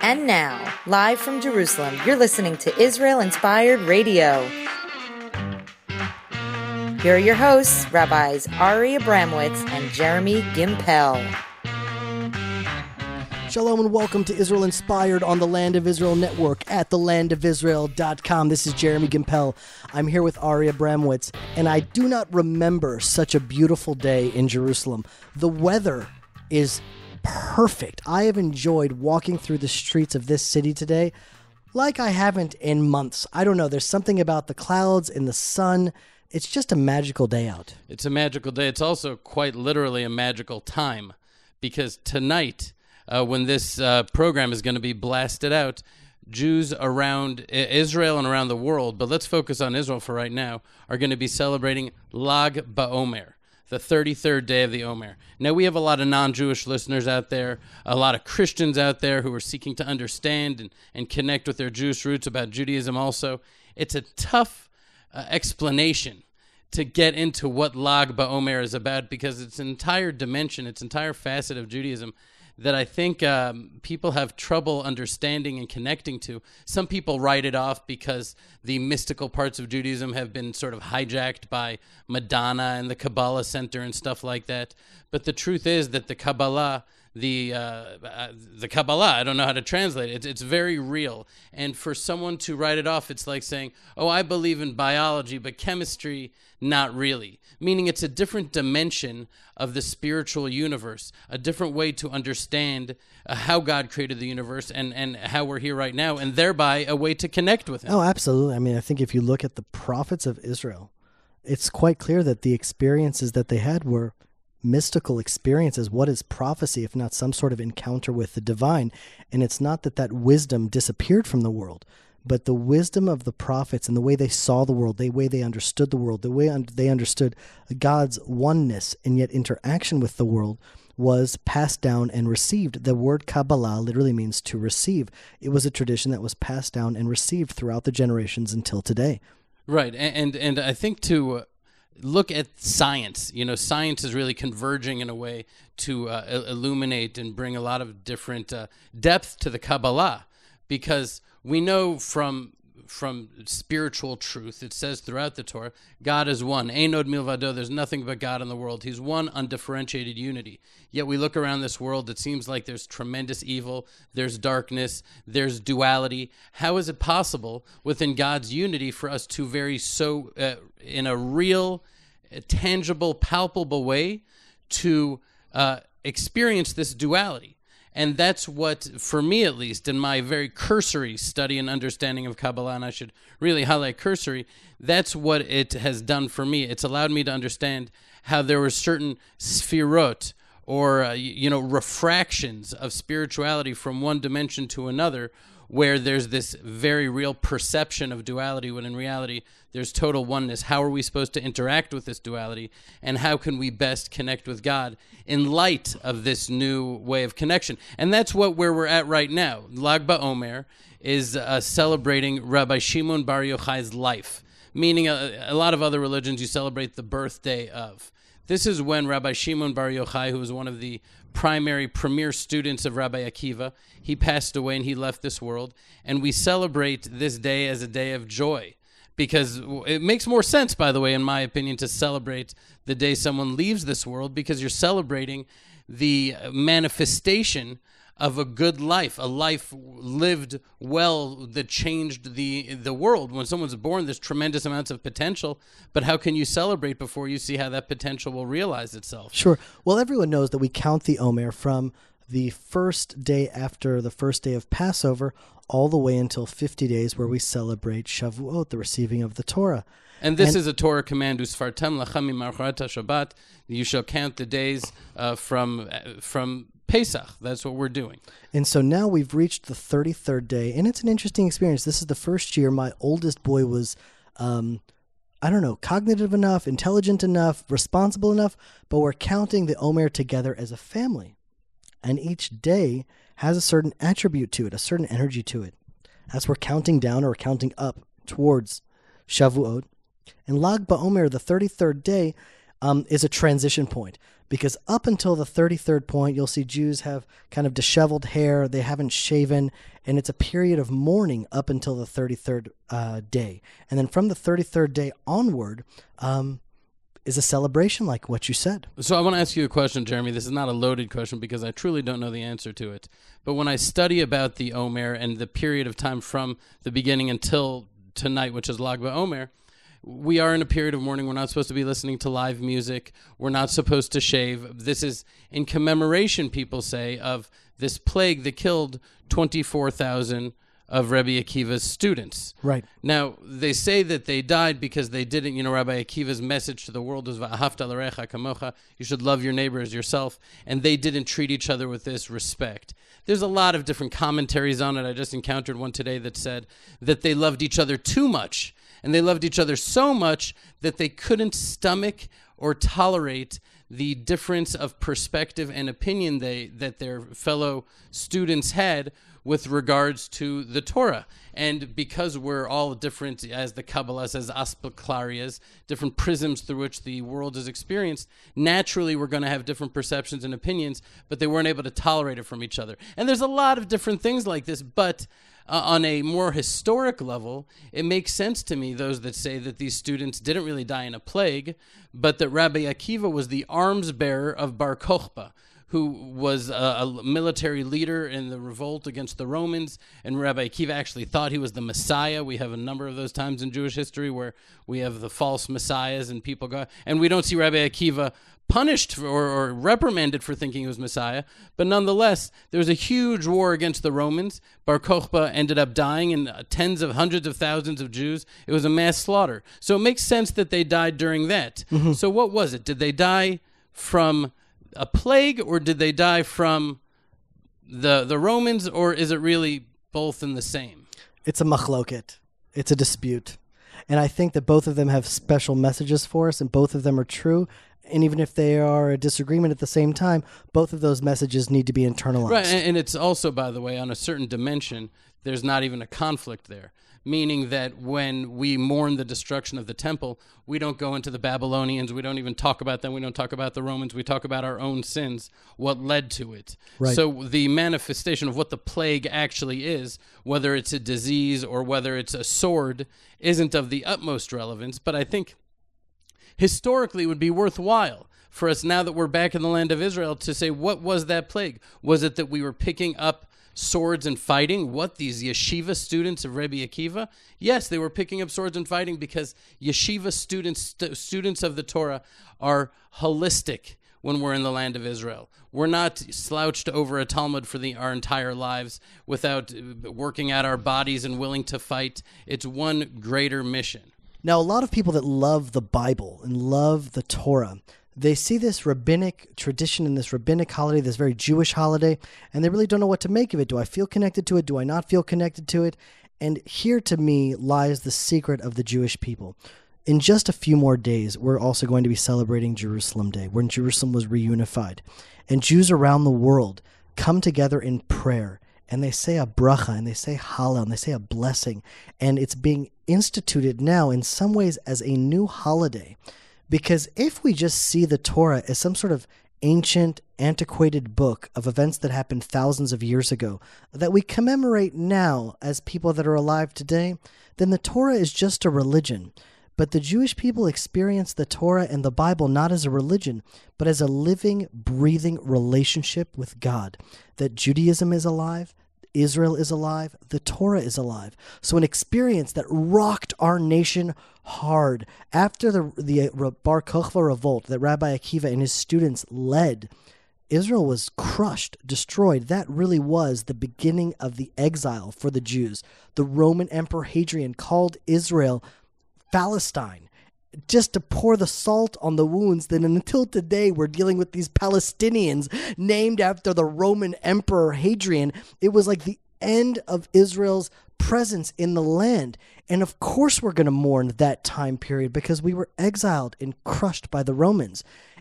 And now, live from Jerusalem, you're listening to Israel Inspired Radio. Here are your hosts, Rabbis Ari Abramowitz and Jeremy Gimpel. Shalom and welcome to Israel Inspired on the Land of Israel Network at thelandofisrael.com. This is Jeremy Gimpel. I'm here with Ari Abramowitz, and I do not remember such a beautiful day in Jerusalem. The weather is perfect. I have enjoyed walking through the streets of this city today like I haven't in months. I don't know. There's something about the clouds and the sun. It's just a magical day out. It's a magical day. It's also quite literally a magical time, because tonight, when this program is going to be blasted out, Jews around Israel and around the world, but let's focus on Israel for right now, are going to be celebrating Lag BaOmer, the 33rd day of the Omer. Now, we have a lot of non-Jewish listeners out there, a lot of Christians out there who are seeking to understand and connect with their Jewish roots about Judaism also. It's a tough explanation to get into what Lag BaOmer is about, because it's an entire dimension, it's an entire facet of Judaism that I think people have trouble understanding and connecting to. Some people write it off because the mystical parts of Judaism have been sort of hijacked by Madonna and the Kabbalah Center and stuff like that. But the truth is that the Kabbalah, the Kabbalah, I don't know how to translate it. It's very real. And for someone to write it off, it's like saying, oh, I believe in biology, but chemistry, not really. Meaning it's a different dimension of the spiritual universe, a different way to understand how God created the universe and how we're here right now, and thereby a way to connect with Him. Oh, absolutely. I mean, I think if you look at the prophets of Israel, it's quite clear that the experiences that they had were mystical experiences. What is prophecy if not some sort of encounter with the divine? And it's not that wisdom disappeared from the world, but the wisdom of the prophets and the way they saw the world, the way they understood the world, the way they understood God's oneness and yet interaction with the world was passed down and received. The word Kabbalah literally means to receive. It was a tradition that was passed down and received throughout the generations until today. Right, and I think to look at science, science is really converging in a way to illuminate and bring a lot of different depth to the Kabbalah, because we know from spiritual truth, it says throughout the Torah, God is one. Ein od milvado, there's nothing but God in the world. He's one undifferentiated unity. Yet we look around this world, it seems like there's tremendous evil, there's darkness, there's duality. How is it possible within God's unity for us to in a real, tangible, palpable way to experience this duality? And that's what, for me at least, in my very cursory study and understanding of Kabbalah, and I should really highlight cursory, that's what it has done for me. It's allowed me to understand how there were certain sphirot, or, refractions of spirituality from one dimension to another, where there's this very real perception of duality, when in reality there's total oneness. How are we supposed to interact with this duality, and how can we best connect with God in light of this new way of connection? And that's where we're at right now. Lag BaOmer is celebrating Rabbi Shimon Bar Yochai's life, meaning a lot of other religions you celebrate the birthday of. This is when Rabbi Shimon Bar Yochai, who was one of the premier students of Rabbi Akiva, he passed away and he left this world. And we celebrate this day as a day of joy, because it makes more sense, by the way, in my opinion, to celebrate the day someone leaves this world, because you're celebrating the manifestation of a good life, a life lived well that changed the world. When someone's born, there's tremendous amounts of potential, but how can you celebrate before you see how that potential will realize itself? Sure. Well, everyone knows that we count the Omer from the first day after the first day of Passover all the way until 50 days where we celebrate Shavuot, the receiving of the Torah. And this is a Torah command, Usfartem lachem mimacharata Shabbat. You shall count the days from Pesach. That's what we're doing. And so now we've reached the 33rd day, and it's an interesting experience. This is the first year my oldest boy was, cognitive enough, intelligent enough, responsible enough, but we're counting the Omer together as a family. And each day has a certain attribute to it, a certain energy to it. As we're counting down or counting up towards Shavuot. And Lag BaOmer, the 33rd day, is a transition point. because up until the 33rd point, you'll see Jews have kind of disheveled hair, they haven't shaven, and it's a period of mourning up until the 33rd day. And then from the 33rd day onward is a celebration like what you said. So I want to ask you a question, Jeremy. This is not a loaded question because I truly don't know the answer to it. But when I study about the Omer and the period of time from the beginning until tonight, which is Lag BaOmer, we are in a period of mourning. We're not supposed to be listening to live music. We're not supposed to shave. This is in commemoration, people say, of this plague that killed 24,000 of Rabbi Akiva's students. Right. Now, they say that they died because they didn't, Rabbi Akiva's message to the world was, V'ahavta l'recha kamocha, you should love your neighbor as yourself, and they didn't treat each other with this respect. There's a lot of different commentaries on it. I just encountered one today that said that they loved each other too much, and they loved each other so much that they couldn't stomach or tolerate the difference of perspective and opinion that their fellow students had with regards to the Torah. And because we're all different, as the Kabbalah says, aspeklarias, different prisms through which the world is experienced, naturally we're going to have different perceptions and opinions, but they weren't able to tolerate it from each other. And there's a lot of different things like this, but on a more historic level, it makes sense to me, those that say that these students didn't really die in a plague, but that Rabbi Akiva was the arms bearer of Bar Kokhba, who was a military leader in the revolt against the Romans, and Rabbi Akiva actually thought he was the Messiah. We have a number of those times in Jewish history where we have the false messiahs and people go, and we don't see Rabbi Akiva punished or reprimanded for thinking he was Messiah, but nonetheless, there was a huge war against the Romans. Bar Kokhba ended up dying, and tens of hundreds of thousands of Jews. It was a mass slaughter. So it makes sense that they died during that. Mm-hmm. So what was it? Did they die from a plague, or did they die from the Romans, or is it really both in the same? It's a machloket. It's a dispute. And I think that both of them have special messages for us, and both of them are true. And even if they are a disagreement at the same time, both of those messages need to be internalized. Right, and it's also, by the way, on a certain dimension, there's not even a conflict there. Meaning that when we mourn the destruction of the temple, we don't go into the Babylonians, we don't even talk about them, we don't talk about the Romans, we talk about our own sins, what led to it. Right. So the manifestation of what the plague actually is, whether it's a disease or whether it's a sword, isn't of the utmost relevance, but I think historically it would be worthwhile for us, now that we're back in the land of Israel, to say, what was that plague? Was it that we were picking up swords and fighting? What, these yeshiva students of Rabbi Akiva? Yes, they were picking up swords and fighting because yeshiva students of the Torah are holistic when we're in the land of Israel. We're not slouched over a Talmud for our entire lives without working out our bodies and willing to fight. It's one greater mission. Now, a lot of people that love the Bible and love the Torah, they see this rabbinic tradition and this rabbinic holiday, this very Jewish holiday, and they really don't know what to make of it. Do I feel connected to it? Do I not feel connected to it? And here, to me, lies the secret of the Jewish people. In just a few more days, we're also going to be celebrating Jerusalem Day, when Jerusalem was reunified. And Jews around the world come together in prayer, and they say a bracha, and they say hallel, and they say a blessing. And it's being instituted now in some ways as a new holiday. Because if we just see the Torah as some sort of ancient, antiquated book of events that happened thousands of years ago that we commemorate now as people that are alive today, then the Torah is just a religion. But the Jewish people experience the Torah and the Bible not as a religion, but as a living, breathing relationship with God. That Judaism is alive, Israel is alive, the Torah is alive. So an experience that rocked our nation hard. After the Bar Kokhba revolt that Rabbi Akiva and his students led, Israel was crushed, destroyed. That really was the beginning of the exile for the Jews. The Roman Emperor Hadrian called Israel Palestine, just to pour the salt on the wounds. Then until today, we're dealing with these Palestinians named after the Roman Emperor Hadrian. It was like the end of Israel's presence in the land. And of course we're going to mourn that time period because we were exiled and crushed by the Romans.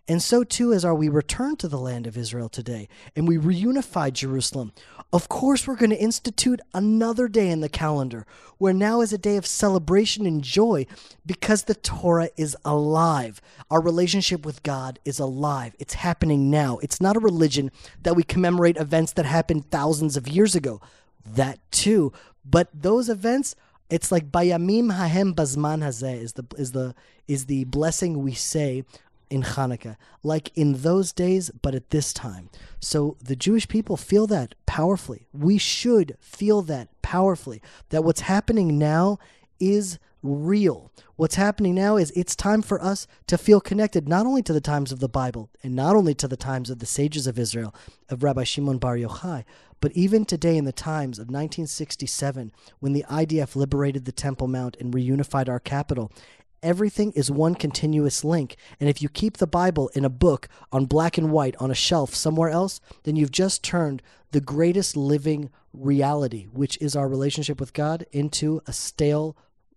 And so too as we return to the land of Israel today and we reunify Jerusalem. Of course, we're going to institute another day in the calendar where now is a day of celebration and joy because the Torah is alive. Our relationship with God is alive. It's happening now. It's not a religion that we commemorate events that happened thousands of years ago. That too. But those events, it's like Bayamim Hahem Bazman Hazeh is the blessing we say in Hanukkah, like in those days, but at this time. So the Jewish people feel that powerfully. We should feel that powerfully, that what's happening now is real. What's happening now is it's time for us to feel connected not only to the times of the Bible and not only to the times of the sages of Israel, of Rabbi Shimon Bar Yochai, but even today in the times of 1967, when the IDF liberated the Temple Mount and reunified our capital. Everything is one continuous link. And if you keep the Bible in a book on black and white on a shelf somewhere else, then you've just turned the greatest living reality, which is our relationship with God, into a stale,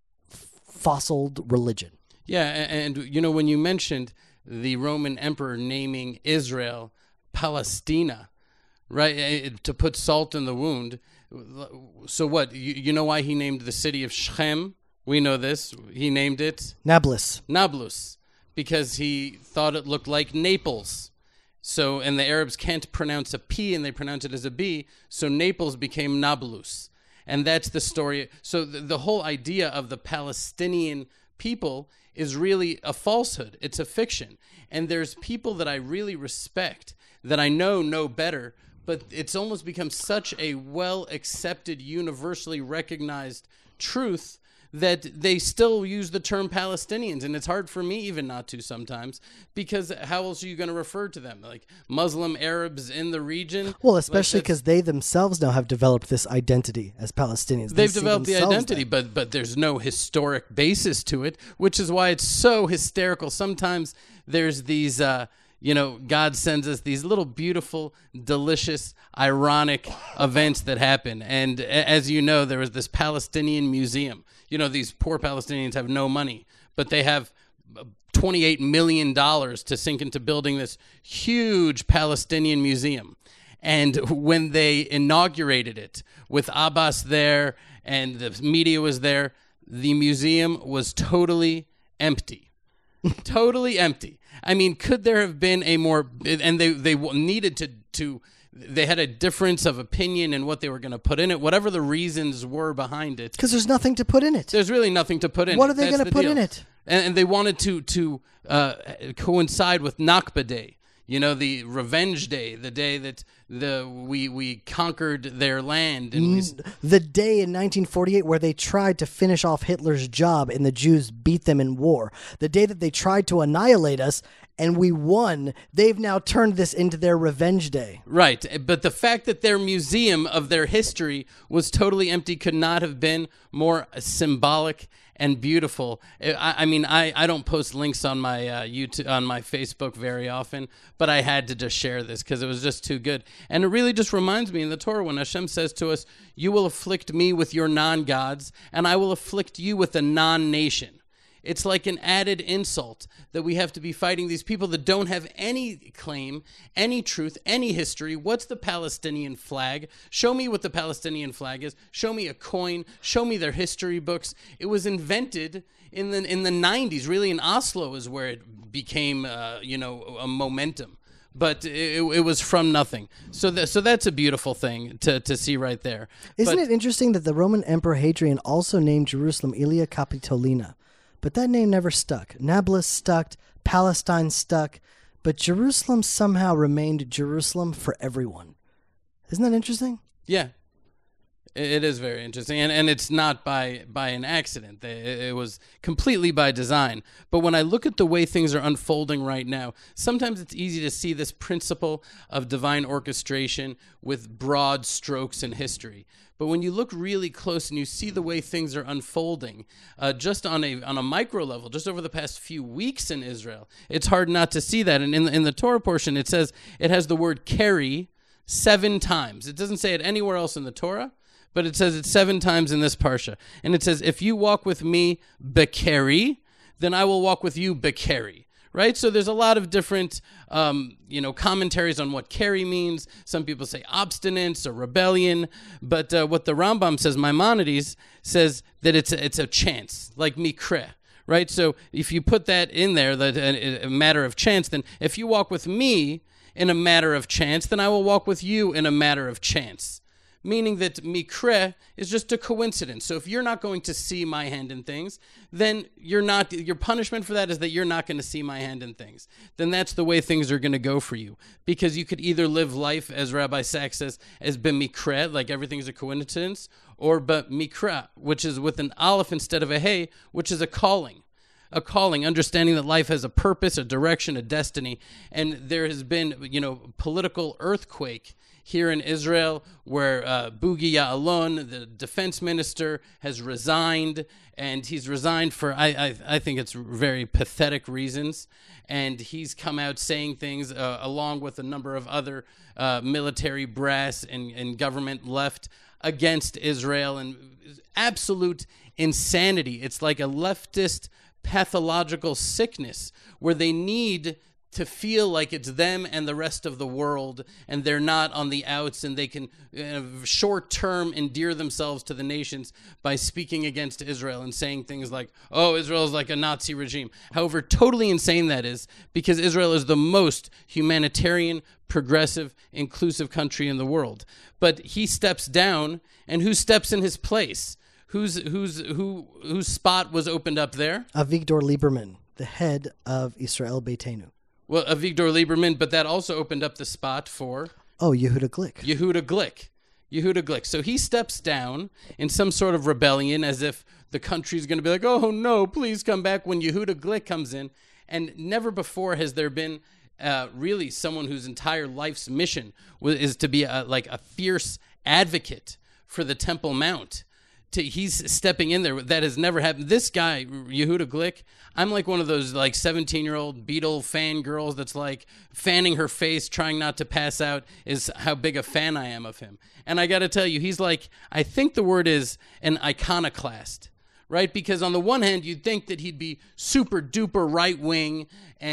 fossiled religion. Yeah, and when you mentioned the Roman emperor naming Israel Palestina, right, to put salt in the wound. So what? You know why he named the city of Shechem? We know this. He named it Nablus, because he thought it looked like Naples. So, and the Arabs can't pronounce a P and they pronounce it as a B, so Naples became Nablus. And that's the story. So the whole idea of the Palestinian people is really a falsehood. It's a fiction. And there's people that I really respect, that I know better, but it's almost become such a well-accepted, universally recognized truth that they still use the term Palestinians. And it's hard for me even not to sometimes, because how else are you going to refer to them? Like Muslim Arabs in the region? Well, especially because they themselves now have developed this identity as Palestinians. They've developed the identity, but there's no historic basis to it, which is why it's so hysterical. Sometimes there's these... God sends us these little beautiful, delicious, ironic events that happen. And as you know, there was this Palestinian museum. These poor Palestinians have no money, but they have $28 million to sink into building this huge Palestinian museum. And when they inaugurated it with Abbas there and the media was there, the museum was totally empty. Totally empty. I mean, could there have been a more... And they needed to they had a difference of opinion in what they were going to put in it, whatever the reasons were behind it. Because there's nothing to put in it. There's really nothing to put in it. What are they going to put in it? And they wanted to coincide with Nakba Day, the Revenge Day, the day that we conquered their land. And the day in 1948 where they tried to finish off Hitler's job and the Jews beat them in war. The day that they tried to annihilate us and we won. They've now turned this into their Revenge Day. Right. But the fact that their museum of their history was totally empty could not have been more symbolic and beautiful. I don't post links on my YouTube, on my Facebook very often, but I had to just share this because it was just too good. And it really just reminds me in the Torah when Hashem says to us, "You will afflict me with your non-gods, and I will afflict you with a non-nation." It's like an added insult that we have to be fighting these people that don't have any claim, any truth, any history. What's the Palestinian flag? Show me what the Palestinian flag is. Show me a coin. Show me their history books. It was invented in the 90s. Really, in Oslo is where it became, a momentum. But it was from nothing. So that's a beautiful thing to see right there. Isn't it interesting that the Roman Emperor Hadrian also named Jerusalem Aelia Capitolina? But that name never stuck. Nablus stuck, Palestine stuck, but Jerusalem somehow remained Jerusalem for everyone. Isn't that interesting? Yeah, it is very interesting. And it's not by an accident. It was completely by design. But when I look at the way things are unfolding right now, sometimes it's easy to see this principle of divine orchestration with broad strokes in history. But when you look really close and you see the way things are unfolding, just on a micro level, just over the past few weeks in Israel, it's hard not to see that. And in the Torah portion, it says it has the word carry 7 times. It doesn't say it anywhere else in the Torah, but it says it 7 times in this parsha. And it says, if you walk with me, bekeri, then I will walk with you, bekeri. right? So there's a lot of different, commentaries on what carry means. Some people say obstinance or rebellion, but what the Rambam says, Maimonides says that it's a chance, like mikre, right? So if you put that in there, that a matter of chance, then if you walk with me in a matter of chance, then I will walk with you in a matter of chance. Meaning that mikre is just a coincidence. So if you're not going to see my hand in things, then your punishment for that is that you're not going to see my hand in things. Then that's the way things are going to go for you. Because you could either live life, as Rabbi Sachs says, as b'mikre, like everything's a coincidence, or b'mikra, which is with an aleph instead of a hey, which is a calling. A calling, understanding that life has a purpose, a direction, a destiny. And there has been, political earthquake here in Israel, where Bugi Ya'alon, the defense minister, has resigned, and he's resigned for, I think it's very pathetic reasons, and he's come out saying things along with a number of other military brass and government left against Israel, and absolute insanity. It's like a leftist pathological sickness where they need to feel like it's them and the rest of the world, and they're not on the outs, and they can short-term endear themselves to the nations by speaking against Israel and saying things like, oh, Israel is like a Nazi regime. However totally insane that is, because Israel is the most humanitarian, progressive, inclusive country in the world. But he steps down, and who steps in his place? Whose spot was opened up there? Avigdor Lieberman, the head of Israel Beitenu. Well, Avigdor Lieberman, but that also opened up the spot for... Oh, Yehuda Glick. Yehuda Glick. So he steps down in some sort of rebellion, as if the country's going to be like, oh, no, please come back, when Yehuda Glick comes in. And never before has there been really someone whose entire life's mission is to be a fierce advocate for the Temple Mount. He's stepping in there. That has never happened. This guy, Yehuda Glick, I'm like one of those 17-year-old Beatle fan girls that's like fanning her face, trying not to pass out, is how big a fan I am of him. And I got to tell you, he's like, I think the word is an iconoclast, right? Because on the one hand, you'd think that he'd be super duper right wing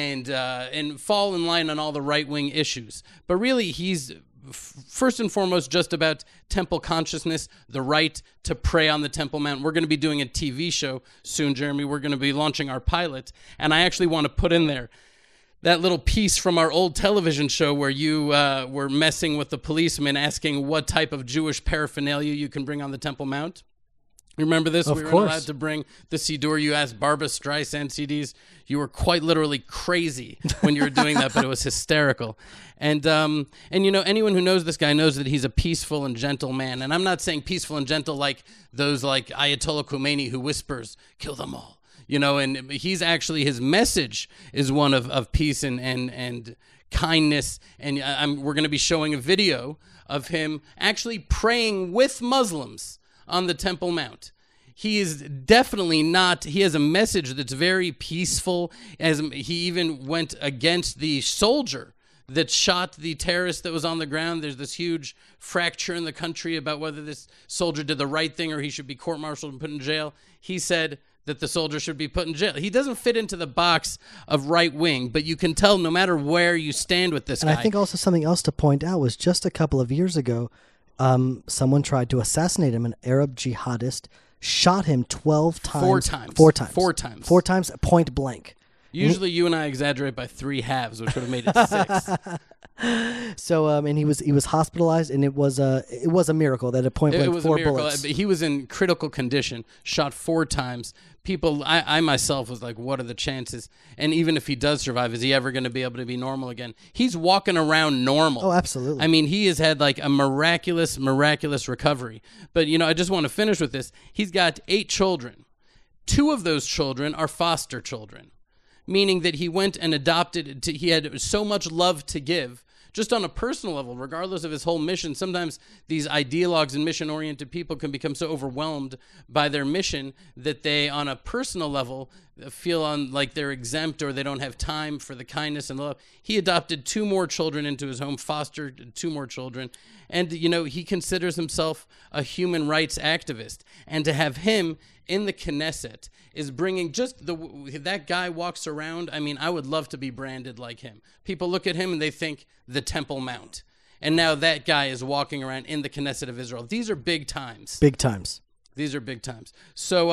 and fall in line on all the right wing issues. But really, he's first and foremost just about temple consciousness, the right to pray on the Temple Mount. We're going to be doing a TV show soon, Jeremy. We're going to be launching our pilot, and I actually want to put in there that little piece from our old television show where you were messing with the policeman, asking what type of Jewish paraphernalia you can bring on the Temple Mount. Remember this? Of we course. weren't allowed to bring the Siddur. You asked Barbra Streisand CDs. You were quite literally crazy when you were doing that, but it was hysterical. And anyone who knows this guy knows that he's a peaceful and gentle man. And I'm not saying peaceful and gentle like those like Ayatollah Khomeini who whispers, kill them all. And he's actually, his message is one of peace and kindness. And we're going to be showing a video of him actually praying with Muslims on the Temple Mount. He is definitely not, he has a message that's very peaceful, as he even went against the soldier that shot the terrorist that was on the ground. There's this huge fracture in the country about whether this soldier did the right thing or he should be court-martialed and put in jail. He said that the soldier should be put in jail. He doesn't fit into the box of right wing, but you can tell no matter where you stand with this guy. And I think also something else to point out was just a couple of years ago, someone tried to assassinate him. An Arab jihadist shot him 12 times. Four times, point blank. Usually you and I exaggerate by 3 halves, which would have made it 6. So, and he was hospitalized, and it was a miracle that at point blank, it was 4 a miracle. bullets. He was in critical condition, shot 4 times. People, I myself was like, what are the chances? And even if he does survive, is he ever going to be able to be normal again? He's walking around normal. Oh, absolutely. I mean, he has had like a miraculous recovery. But, I just want to finish with this. He's got 8 children. 2 of those children are foster children, meaning that he went and adopted, he had so much love to give, just on a personal level, regardless of his whole mission. Sometimes these ideologues and mission-oriented people can become so overwhelmed by their mission that they, on a personal level, feel like they're exempt or they don't have time for the kindness and the love. He adopted 2 more children into his home, fostered 2 more children. And, he considers himself a human rights activist. And to have him in the Knesset is bringing that guy walks around. I mean, I would love to be branded like him. People look at him and they think the Temple Mount. And now that guy is walking around in the Knesset of Israel. These are big times. Big times. These are big times. So,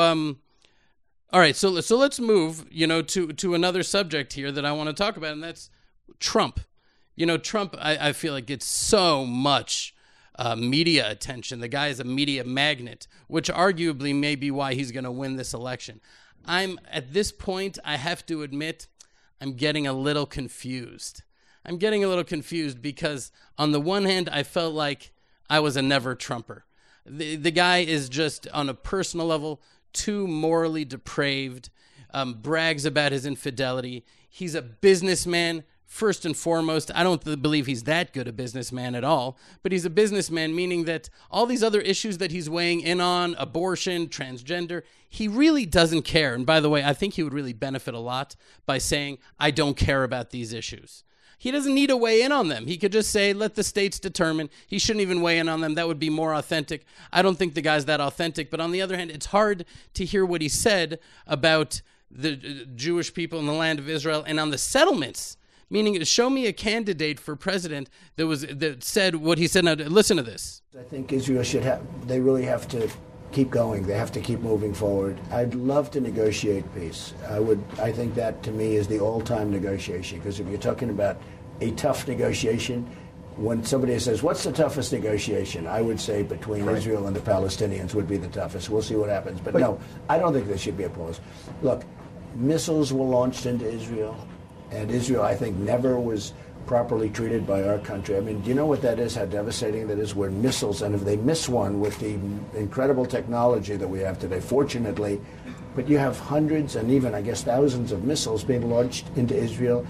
all right, so let's move, to another subject here that I want to talk about, and that's Trump. Trump, I feel like gets so much media attention. The guy is a media magnet, which arguably may be why he's going to win this election. At this point, I have to admit, I'm getting a little confused. I'm getting a little confused because on the one hand, I felt like I was a never Trumper. The guy is just on a personal level too morally depraved, brags about his infidelity. He's a businessman, first and foremost. I don't believe he's that good a businessman at all, but he's a businessman, meaning that all these other issues that he's weighing in on, abortion, transgender, he really doesn't care. And by the way, I think he would really benefit a lot by saying, I don't care about these issues. He doesn't need to weigh in on them. He could just say, let the states determine. He shouldn't even weigh in on them. That would be more authentic. I don't think the guy's that authentic. But on the other hand, it's hard to hear what he said about the Jewish people in the land of Israel and on the settlements. Meaning, show me a candidate for president that said what he said. Now, listen to this. I think Israel they really have to keep going. They have to keep moving forward. I'd love to negotiate peace. I think that to me is the all-time negotiation, because if you're talking about a tough negotiation, when somebody says, what's the toughest negotiation? I would say between Israel and the Palestinians would be the toughest. We'll see what happens. But no, I don't think there should be a pause. Look, missiles were launched into Israel, and Israel, I think, never was properly treated by our country. I mean, do you know what that is, how devastating that is? We're missiles, and if they miss one with the incredible technology that we have today, fortunately, but you have hundreds and even, I guess, thousands of missiles being launched into Israel.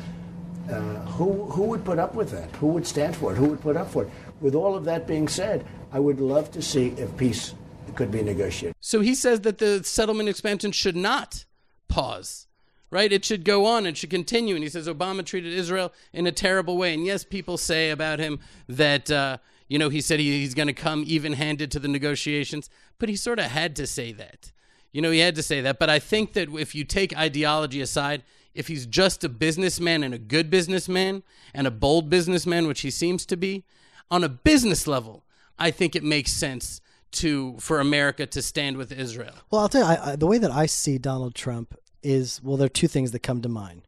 Who would put up with that? Who would stand for it? Who would put up for it? With all of that being said, I would love to see if peace could be negotiated. So he says that the settlement expansion should not pause. Right? It should go on. It should continue. And he says Obama treated Israel in a terrible way. And yes, people say about him that, he said he's going to come even-handed to the negotiations. But he sort of had to say that. He had to say that. But I think that if you take ideology aside, if he's just a businessman and a good businessman and a bold businessman, which he seems to be, on a business level, I think it makes sense for America to stand with Israel. Well, I'll tell you, the way that I see Donald Trump is, well, there are 2 things that come to mind.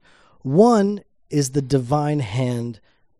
One is the divine hand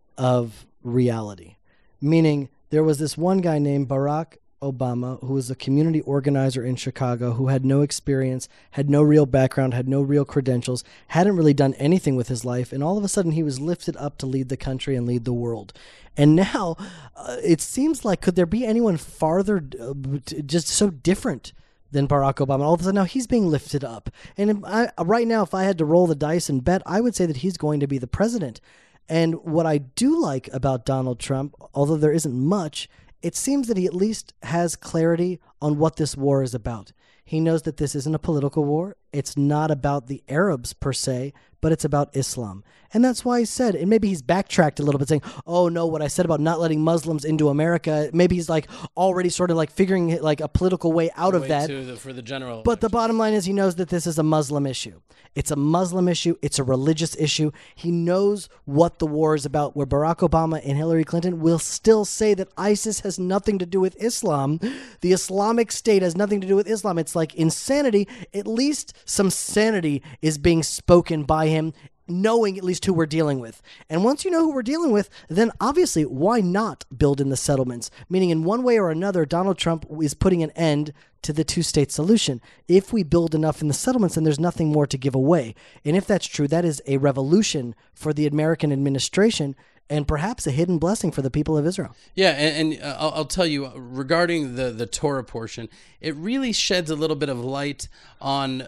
of reality, meaning there was this one guy named Barack Obama who was a community organizer in Chicago who had no experience, had no real background, had no real credentials, hadn't really done anything with his life, and all of a sudden he was lifted up to lead the country and lead the world. And now it seems like, could there be anyone farther just so different than Barack Obama? All of a sudden now he's being lifted up. And right now, if I had to roll the dice and bet, I would say that he's going to be the president. And what I do like about Donald Trump, although there isn't much, it seems that he at least has clarity on what this war is about. He knows that this isn't a political war. It's not about the Arabs per se, but it's about Islam. And that's why he said, and maybe he's backtracked a little bit saying, oh no, what I said about not letting Muslims into America, maybe he's like already sort of like figuring like a political way out of that. For the general But the bottom line is he knows that this is a Muslim issue. It's a Muslim issue. It's a religious issue. He knows what the war is about, where Barack Obama and Hillary Clinton will still say that ISIS has nothing to do with Islam. The Islamic State has nothing to do with Islam. It's like insanity. At least some sanity is being spoken by him, knowing at least who we're dealing with. And once you know who we're dealing with, then obviously why not build in the settlements? Meaning in one way or another, Donald Trump is putting an end to the 2-state solution. If we build enough in the settlements, then there's nothing more to give away. And if that's true, that is a revolution for the American administration and perhaps a hidden blessing for the people of Israel. Yeah, and I'll tell you, regarding the Torah portion, it really sheds a little bit of light on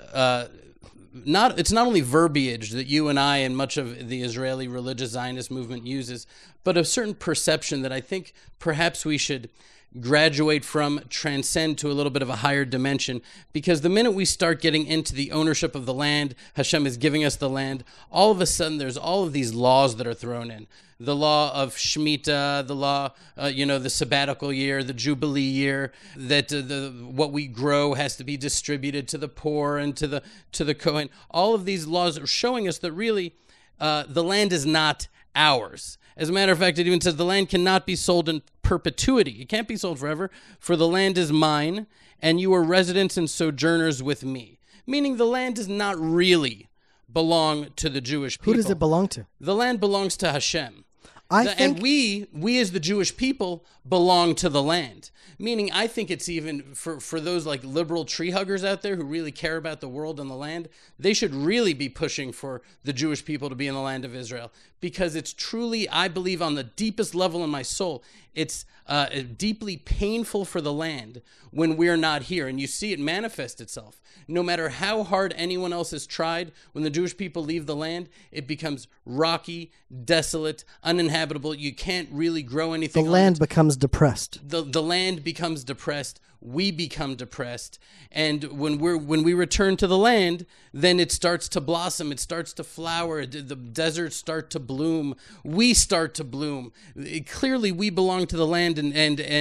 it's not only verbiage that you and I and much of the Israeli religious Zionist movement uses, but a certain perception that I think perhaps we should graduate from, transcend to a little bit of a higher dimension. Because the minute we start getting into the ownership of the land, Hashem is giving us the land, all of a sudden there's all of these laws that are thrown in. The law of Shemitah, the law, the sabbatical year, the Jubilee year, that what we grow has to be distributed to the poor and to the Kohen. All of these laws are showing us that really the land is not ours. As a matter of fact, it even says the land cannot be sold in perpetuity. It can't be sold forever, for the land is mine, and you are residents and sojourners with me. Meaning the land does not really belong to the Jewish people. Who does it belong to? The land belongs to Hashem. And we as the Jewish people belong to the land. Meaning, I think it's even for those like liberal tree huggers out there who really care about the world and the land, they should really be pushing for the Jewish people to be in the land of Israel. Because it's truly, I believe on the deepest level in my soul, it's deeply painful for the land when we're not here. And you see it manifest itself. No matter how hard anyone else has tried, when the Jewish people leave the land, it becomes rocky, desolate, uninhabitable. You can't really grow anything. The land becomes depressed. The land becomes depressed. We become depressed. And when we return to the land, then it starts to blossom. It starts to flower. The deserts start to bloom. We start to bloom. Clearly, we belong to the land, and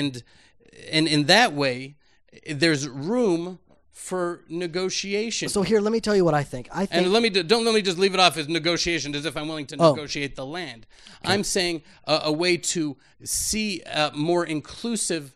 in that way, there's room for negotiation. So here, let me tell you what I think. And don't let me just leave it off as negotiation, as if I'm willing to negotiate the land. Okay. I'm saying a way to see a more inclusive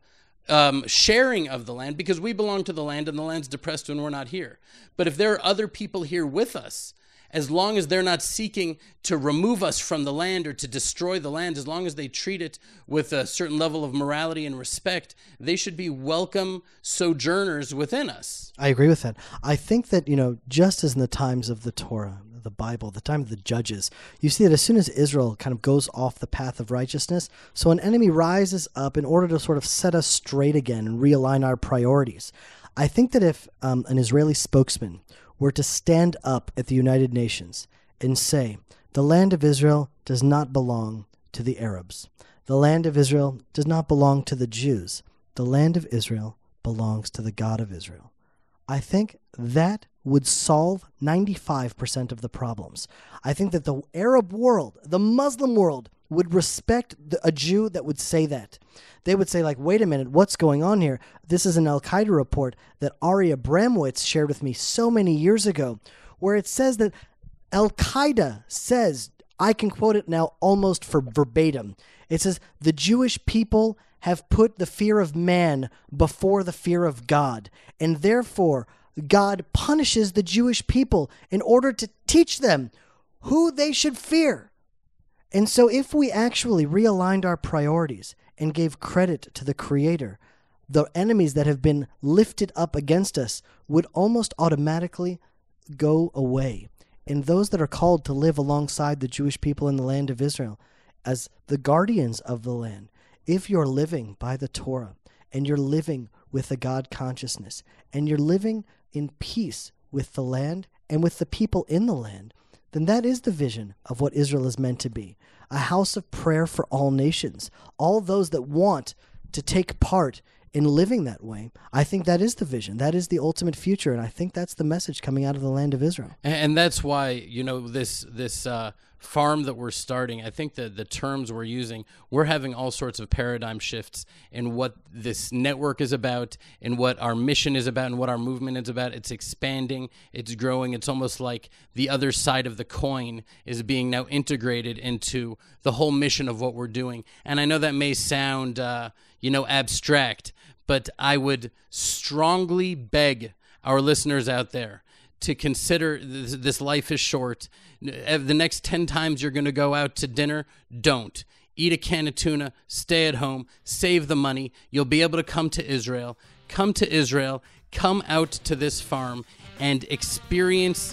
sharing of the land, because we belong to the land, and the land's depressed when we're not here. But if there are other people here with us, as long as they're not seeking to remove us from the land or to destroy the land, as long as they treat it with a certain level of morality and respect, they should be welcome sojourners within us. I agree with that. I think that, just as in the times of the Torah, the Bible, the time of the judges, you see that as soon as Israel kind of goes off the path of righteousness, so an enemy rises up in order to sort of set us straight again and realign our priorities. I think that if an Israeli spokesman were to stand up at the United Nations and say, the land of Israel does not belong to the Arabs. The land of Israel does not belong to the Jews. The land of Israel belongs to the God of Israel. I think that would solve 95% of the problems. I think that the Arab world, the Muslim world, would respect a Jew that would say that. They would say, like, wait a minute, what's going on here? This is an Al-Qaeda report that Ari Abramowitz shared with me so many years ago, where it says that Al-Qaeda says, I can quote it now almost for verbatim, it says, the Jewish people have put the fear of man before the fear of God, and therefore God punishes the Jewish people in order to teach them who they should fear. And so if we actually realigned our priorities and gave credit to the Creator, the enemies that have been lifted up against us would almost automatically go away. And those that are called to live alongside the Jewish people in the land of Israel as the guardians of the land, if you're living by the Torah and you're living with a God consciousness and you're living in peace with the land and with the people in the land, then that is the vision of what Israel is meant to be. A house of prayer for all nations. All those that want to take part in living that way. I think that is the vision. That is the ultimate future. And I think that's the message coming out of the land of Israel. And that's why, this farm that we're starting, I think the terms we're using, we're having all sorts of paradigm shifts in what this network is about and what our mission is about and what our movement is about. It's expanding, it's growing. It's almost like the other side of the coin is being now integrated into the whole mission of what we're doing. And I know that may sound, abstract, but I would strongly beg our listeners out there to consider this life is short. The next 10 times you're going to go out to dinner, don't. Eat a can of tuna, stay at home, save the money. You'll be able to come to Israel. Come to Israel, come out to this farm, and experience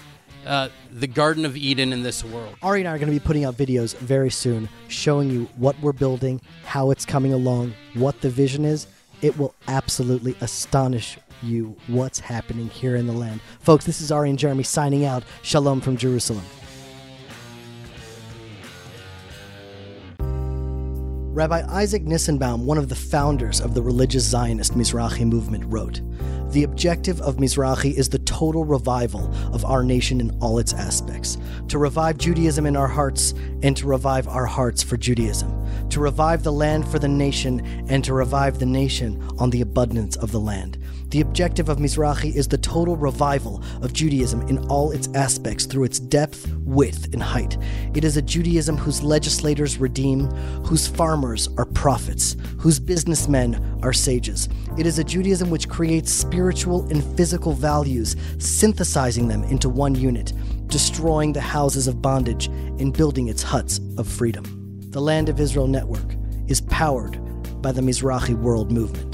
the Garden of Eden in this world. Ari and I are going to be putting out videos very soon showing you what we're building, how it's coming along, what the vision is. It will absolutely astonish you what's happening here in the land. Folks, this is Ari and Jeremy signing out. Shalom from Jerusalem. Rabbi Isaac Nissenbaum, one of the founders of the religious Zionist Mizrahi movement, wrote, "The objective of Mizrahi is the total revival of our nation in all its aspects, to revive Judaism in our hearts and to revive our hearts for Judaism, to revive the land for the nation and to revive the nation on the abundance of the land. The objective of Mizrahi is the total revival of Judaism in all its aspects through its depth, width, and height. It is a Judaism whose legislators redeem, whose farmers are prophets, whose businessmen are sages. It is a Judaism which creates spiritual and physical values, synthesizing them into one unit, destroying the houses of bondage and building its huts of freedom. The Land of Israel Network is powered by the Mizrahi World Movement."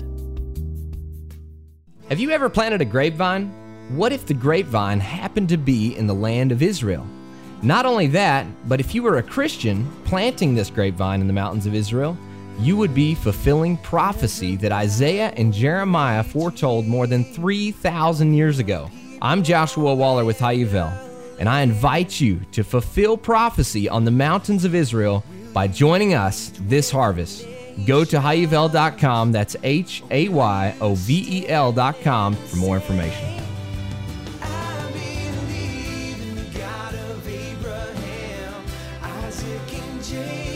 Have you ever planted a grapevine? What if the grapevine happened to be in the land of Israel? Not only that, but if you were a Christian planting this grapevine in the mountains of Israel, you would be fulfilling prophecy that Isaiah and Jeremiah foretold more than 3,000 years ago. I'm Joshua Waller with Hayuvel, and I invite you to fulfill prophecy on the mountains of Israel by joining us this harvest. Go to Hayuvel.com, that's HAYOVEL.com for more information. I believe in the God of Abraham, Isaac, and Jacob.